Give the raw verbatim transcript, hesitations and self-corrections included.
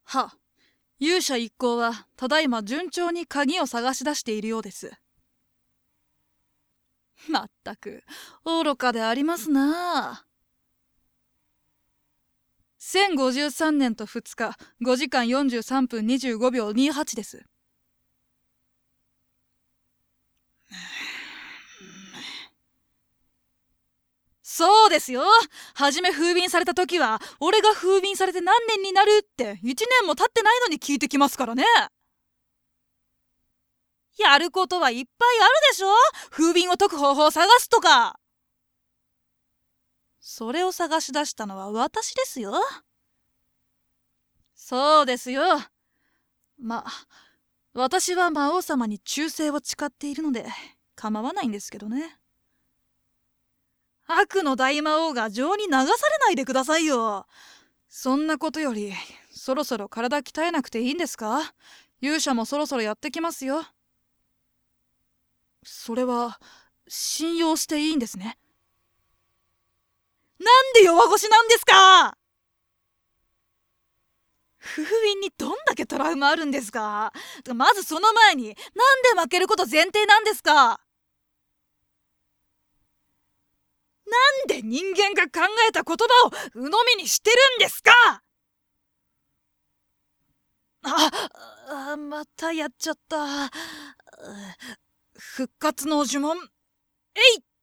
は、勇者一行はただいま順調に鍵を探し出しているようです。まったく愚かでありますなあ。せんごじゅうさんねんとふつかごじかんよんじゅうさんぷんにじゅうごびょうにじゅうはちです。そうですよ。はじめ封印された時は俺が封印されて何年になるっていちねんも経ってないのに聞いてきますからね。やることはいっぱいあるでしょ。封印を解く方法を探すとか。それを探し出したのは私ですよ。そうですよ。まあ私は魔王様に忠誠を誓っているので構わないんですけどね。悪の大魔王が情に流されないでくださいよ。そんなことよりそろそろ体鍛えなくていいんですか？勇者もそろそろやってきますよ。それは信用していいんですね。なんで弱腰なんですか？封印にどんだけトラウマあるんですか？まずその前になんで負けること前提なんですか？なんで人間が考えた言葉を鵜呑みにしてるんですか？ああ、またやっちゃった。復活の呪文、えいっ。